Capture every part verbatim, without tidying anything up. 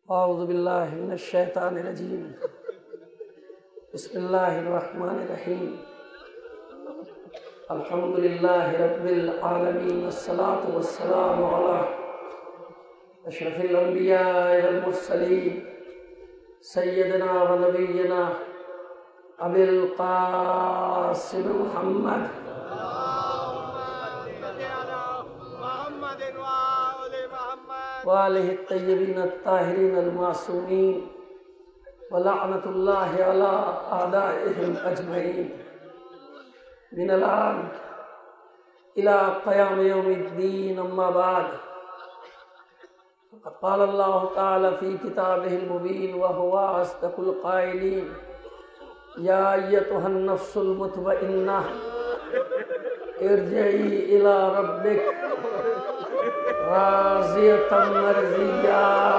اعوذ باللہ من الشیطان الرجیم بسم اللہ الرحمن الرحیم الحمد للہ رب العالمین والصلاة والسلام علی اشرف الانبیاء والمرسلین سیدنا و نبینا ابی القاسم محمد وآلہ الطیبین الطاہرین المعصومین ولعنۃ اللہ علی اعدائہم اجمعین من الآن الى قیام یوم الدین اما بعد فقد قال اللہ تعالی فی کتابہ المبین وہو اصدق القائلین یا ایتها النفس المطمئنہ ارجعی الی ربک راضیۃ مرضیہ۔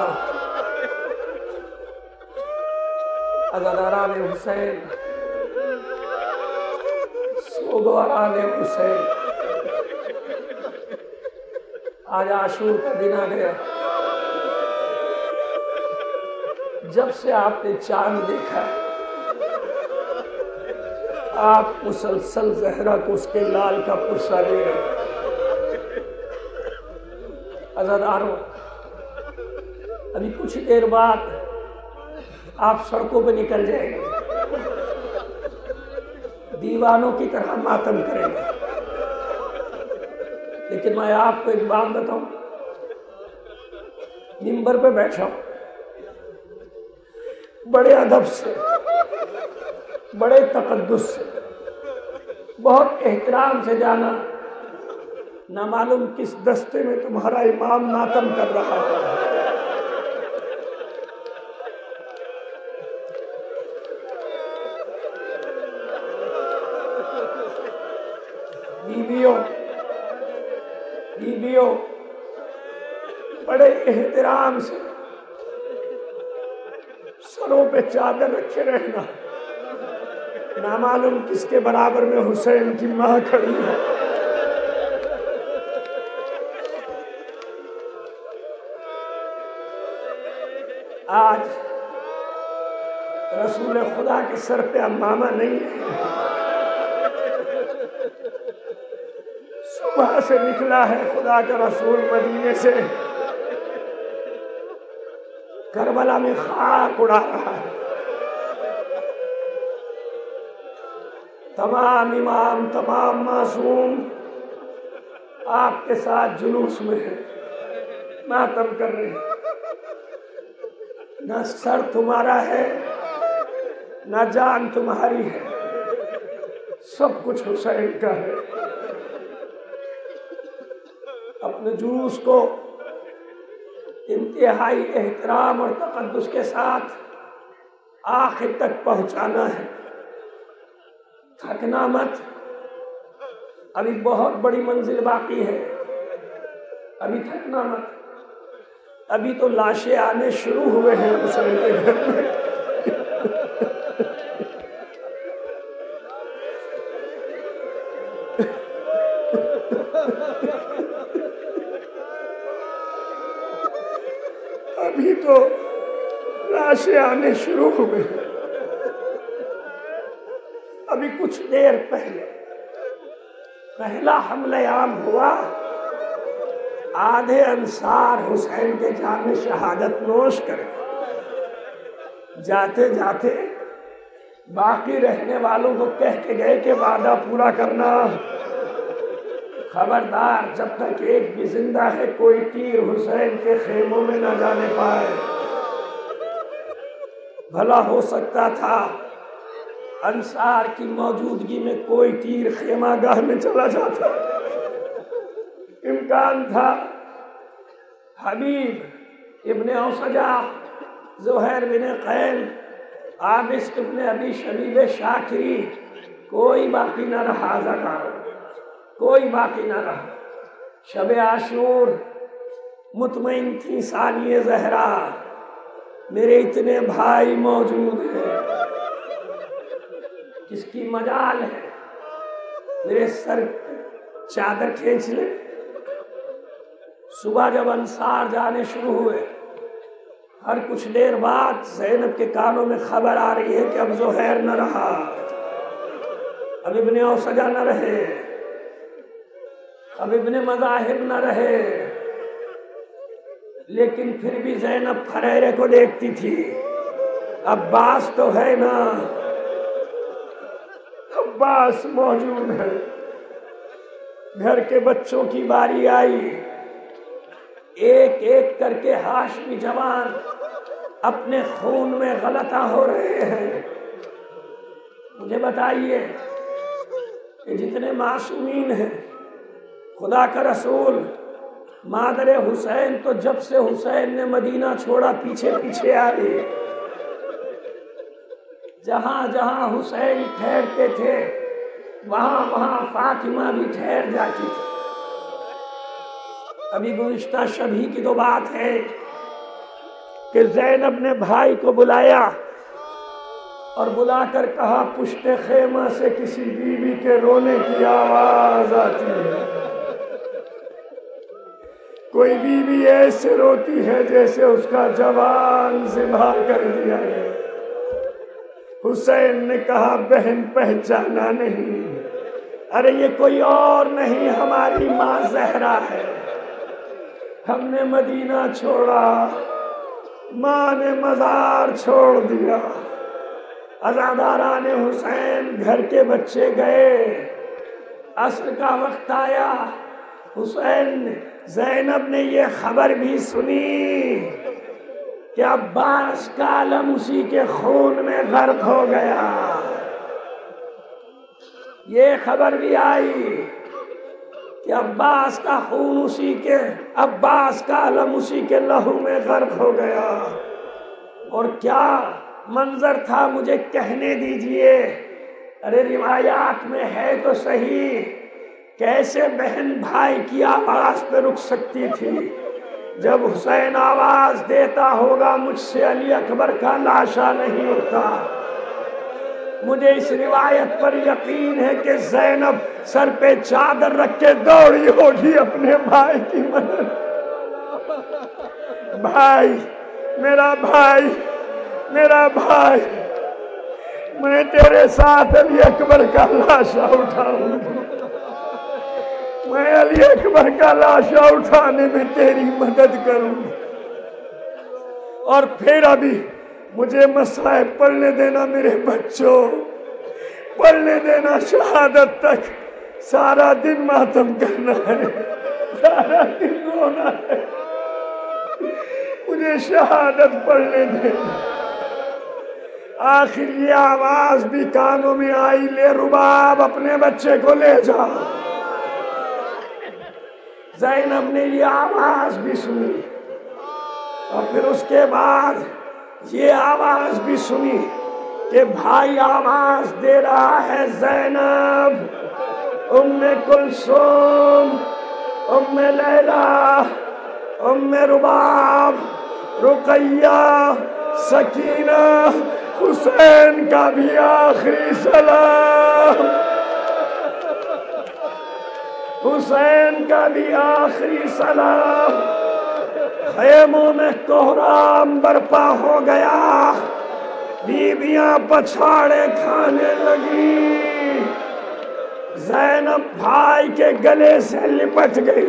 عزاداران حسین، سوگواران حسین، آج عاشور کا دن آ گیا۔ جب سے آپ نے چاند دیکھا آپ مسلسل زہرا کو اس کے لال کا پرسہ دے رہے۔ عزاداروں، ابھی کچھ دیر بعد آپ سڑکوں پہ نکل جائیں گے، دیوانوں کی طرح ماتم کریں گے، لیکن میں آپ کو ایک بات بتاؤں، منبر پہ بیٹھا ہوں، بڑے ادب سے، بڑے تقدس سے، بہت احترام سے جانا، نہ معلوم کس دستے میں تمہارا امام ماتم کر رہا ہے۔ بیویوں بیویوں بڑے احترام سے سروں پہ چادر رکھے رہنا، نہ معلوم کس کے برابر میں حسین کی ماں کھڑی ہے۔ آج رسول خدا کے سر پہ امامہ نہیں ہے، صبح سے نکلا ہے خدا کا رسول مدینے سے، کربلا میں خاک اڑا رہا ہے۔ تمام امام، تمام معصوم آپ کے ساتھ جلوس میں ہیں، ماتم کر رہے ہیں۔ نہ سر تمہارا ہے، نہ جان تمہاری ہے، سب کچھ حسین کا ہے۔ اپنے جلوس کو انتہائی احترام اور تقدس کے ساتھ آخر تک پہنچانا ہے۔ تھکنا مت، ابھی بہت بڑی منزل باقی ہے، ابھی تھکنا مت، ابھی تو لاشیں آنے شروع ہوئے ہیں حسین کے گھر میں۔ ابھی تو لاشیں آنے شروع ہوئے ہیں۔ ابھی کچھ دیر پہلے پہلا حملہ عام ہوا، آدھے انصار حسین کے جام شہادت نوش کرے، جاتے جاتے باقی رہنے والوں کو کہہ کے گئے کہ وعدہ پورا کرنا، خبردار جب تک ایک بھی زندہ ہے کوئی تیر حسین کے خیموں میں نہ جانے پائے۔ بھلا ہو سکتا تھا انصار کی موجودگی میں کوئی تیر خیمہ گاہ میں چلا جاتا، امکان تھا حبیب ابن اوسجہ، زہیر بن قیل، عابس ابن ابی شبیب شاکری، کوئی باقی نہ رہا، زکار کوئی باقی نہ رہا۔ شب عاشور مطمئن تھی ثانیہ زہرا، میرے اتنے بھائی موجود ہیں، کس کی مجال ہے میرے سر چادر کھینچ لے۔ صبح جب انصار جانے شروع ہوئے، ہر کچھ دیر بعد زینب کے کانوں میں خبر آ رہی ہے کہ اب زہیر نہ رہا، اب ابن اوسجہ نہ رہے، اب ابن مذاہب نہ رہے، لیکن پھر بھی زینب پھریرے کو دیکھتی تھی، عباس تو ہے نا، عباس موجود ہے۔ گھر کے بچوں کی باری آئی، ایک ایک کر کے ہاشمی جوان اپنے خون میں غلطہ ہو رہے ہیں۔ مجھے بتائیے کہ جتنے معصومین ہیں، خدا کا رسول مادر حسین تو جب سے حسین نے مدینہ چھوڑا پیچھے پیچھے آ گئی، جہاں جہاں حسین ٹھہرتے تھے وہاں وہاں فاطمہ بھی ٹھہر جاتی تھی۔ ابھی گزشتہ شبھی کی تو بات ہے کہ زینب نے بھائی کو بلایا اور بلا کر کہا پشت خیمہ سے کسی بیوی کے رونے کی آواز آتی ہے، کوئی بیوی ایسے روتی ہے جیسے اس کا جوان ذبح کر دیا ہے۔ حسین نے کہا بہن پہچانا نہیں؟ ارے یہ کوئی اور نہیں، ہماری ماں زہرا ہے، ہم نے مدینہ چھوڑا، ماں نے مزار چھوڑ دیا۔ عزاداران حسین گھر کے بچے گئے، عصر کا وقت آیا، حسین زینب نے یہ خبر بھی سنی کہ عباس کا علم اسی کے خون میں غرق ہو گیا۔ یہ خبر بھی آئی کہ عباس کا خون اسی کے عباس کا علم اسی کے لہو میں غرق ہو گیا۔ اور کیا منظر تھا مجھے کہنے دیجئے، ارے روایات میں ہے تو صحیح، کیسے بہن بھائی کی آواز پہ رک سکتی تھی؟ جب حسین آواز دیتا ہوگا مجھ سے علی اکبر کا لاشا نہیں اٹھتا۔ مجھے اس روایت پر یقین ہے کہ زینب سر پہ چادر رکھ کے دوڑی ہوگی اپنے بھائی کی مدد۔ بھائی، میرا بھائی، میرا بھائی، میں تیرے ساتھ علی اکبر کا لاشا اٹھاؤں، میں علی اکبر کا لاشا اٹھانے میں تیری مدد کروں۔ اور پھر ابھی مجھے مصائب پڑھنے دینا میرے بچوں، پڑھنے دینا، شہادت تک سارا دن ماتم کرنا ہے، سارا دن رونا ہے، مجھے شہادت پڑھنے دینا۔ آخر یہ آواز بھی کانوں میں آئی، لے رباب اپنے بچے کو لے جا۔ زینب نے یہ آواز بھی سنی اور پھر اس کے بعد یہ آواز بھی سنی کہ بھائی آواز دے رہا ہے، زینب، ام کلثوم، ام لیلا، ام رباب، رقیہ، سکینہ، حسین کا بھی آخری سلام، حسین کا بھی آخری سلام۔ خیموں میں کوہرام برپا ہو گیا، بیویاں پچھاڑے کھانے لگی، زینب بھائی کے گلے سے لپٹ گئی،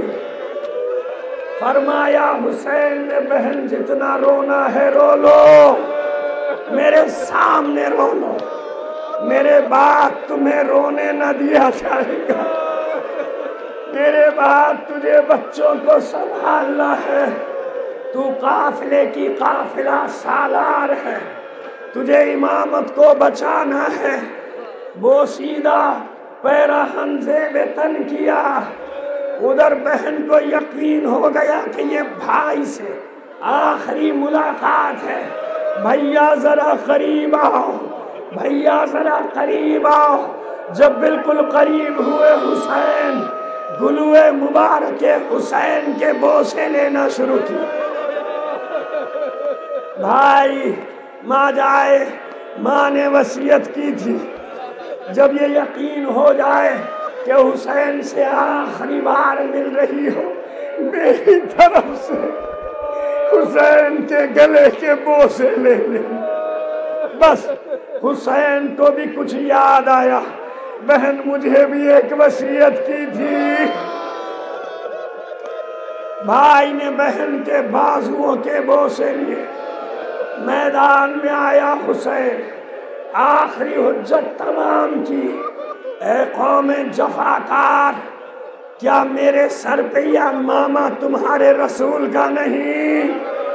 فرمایا حسین نے بہن جتنا رونا ہے رو لو، میرے سامنے رو لو، میرے بعد تمہیں رونے نہ دیا جائے گا، میرے بعد تجھے بچوں کو سنبھالنا ہے، تو قافلے کی قافلہ سالار ہے، تجھے امامت کو بچانا ہے۔ بوسیدہ پیراہن زیب تن کیا، ادھر بہن کو یقین ہو گیا کہ یہ بھائی سے آخری ملاقات ہے، بھیا ذرا قریب آؤ، بھیا ذرا قریب آؤ۔ جب بالکل قریب ہوئے حسین، گلوئے مبارک حسین کے بوسے لینا شروع کی۔ بھائی، ماں جائے، ماں نے وصیت کی تھی جب یہ یقین ہو جائے کہ حسین سے آخری بار مل رہی ہو، میری طرف سے حسین کے گلے کے بوسے لے لے۔ بس حسین کو بھی کچھ یاد آیا، بہن مجھے بھی ایک وصیت کی تھی۔ بھائی نے بہن کے بازوؤں کے بوسے لیے، میدان میں آیا حسین، آخری حجت تمام کی۔ اے قوم جفاکار، کیا میرے سر پہ یا ماما تمہارے رسول کا نہیں؟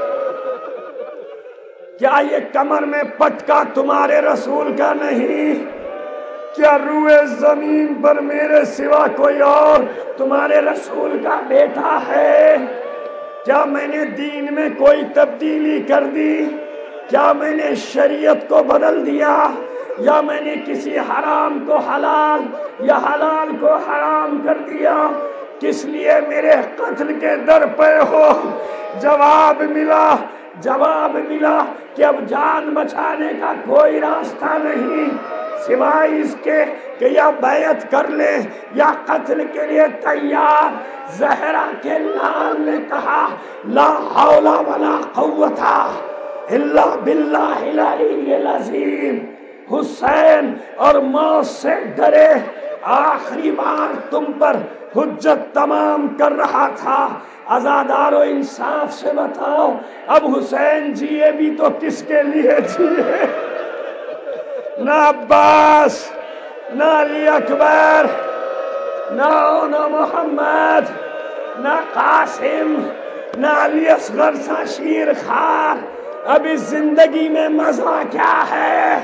کیا یہ کمر میں پٹکا تمہارے رسول کا نہیں؟ کیا روئے زمین پر میرے سوا کوئی اور تمہارے رسول کا بیٹا ہے؟ کیا میں نے دین میں کوئی تبدیلی کر دی؟ کیا میں نے شریعت کو بدل دیا؟ یا میں نے کسی حرام کو حلال یا حلال کو حرام کر دیا؟ کس لیے میرے قتل کے در پہ ہو؟ جواب ملا جواب ملا کہ اب جان بچانے کا کوئی راستہ نہیں سوائے اس کے کہ یا بیعت کر لے یا قتل کے لیے تیار۔ زہرا کے لال نے کہا لا حول ولا قوت الا باللہ العلی العظیم۔ حسین اور موت سے ڈرے، آخری بار تم پر حجت تمام کر رہا تھا۔ عزادارو انصاف سے بتاؤ، اب حسین جیے بھی تو کس کے لیے جیے؟ نہ عباس، نہ علی اکبر، نہ نہ محمد، نہ قاسم، نہ علی اصغر سا شیر خوار۔ اب اس زندگی میں مزہ کیا ہے؟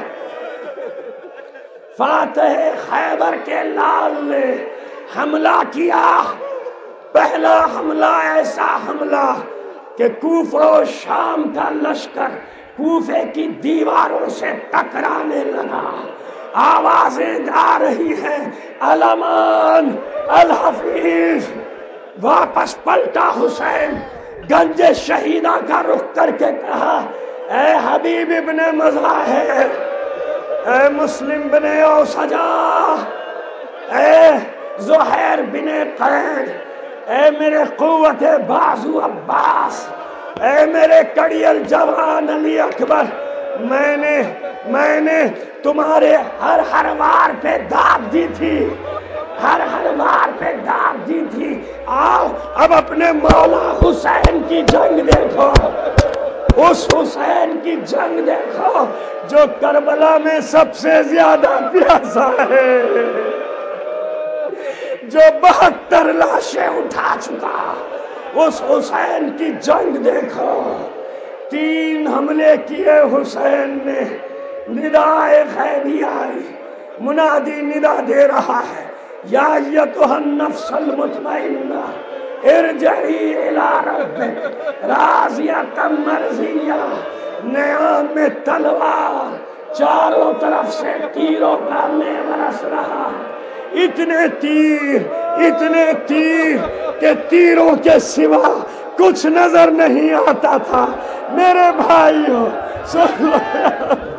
فاتح خیبر کے لال نے حملہ کیا، پہلا حملہ ایسا حملہ کہ کوفہ و شام کا لشکر کوفے کی دیواروں سے ٹکرانے لگا۔ آوازیں جا رہی ہیں الامان الحفیظ۔ واپس پلٹا حسین، گنج شہیدہ کا رخ کر کے کہا اے حبیب ابن مظاہر، اے مسلم بن اوسجا، اے زہیر بن قین، اے میرے قوت بازو عباس، اے میرے کڑیل جوان علی اکبر، میں نے میں نے تمہارے ہر ہر وار پہ داد دی تھی، ہر ہر وار پہ داد دی تھی۔ آؤ اب اپنے مولا حسین کی جنگ دیکھو، اس حسین کی جنگ دیکھو جو کربلا میں سب سے زیادہ پیاسا ہے، جو بہتر لاشیں اٹھا چکا۔ اس حسین کی جنگ دیکھو، تین حملے کیے حسین نے، ندائے غیبی آئی، منادی ندا دے رہا ہے یا ایتھا النفس المطمئنہ ارجعی الی ربک راضیۃ مرضیہ۔ نیام میں تلوار چاروں طرف سے تیروں کا میں برس رہا، اتنے تیر اتنے تیر کہ تیروں کے سوا کچھ نظر نہیں آتا تھا۔ میرے بھائیوں سن لو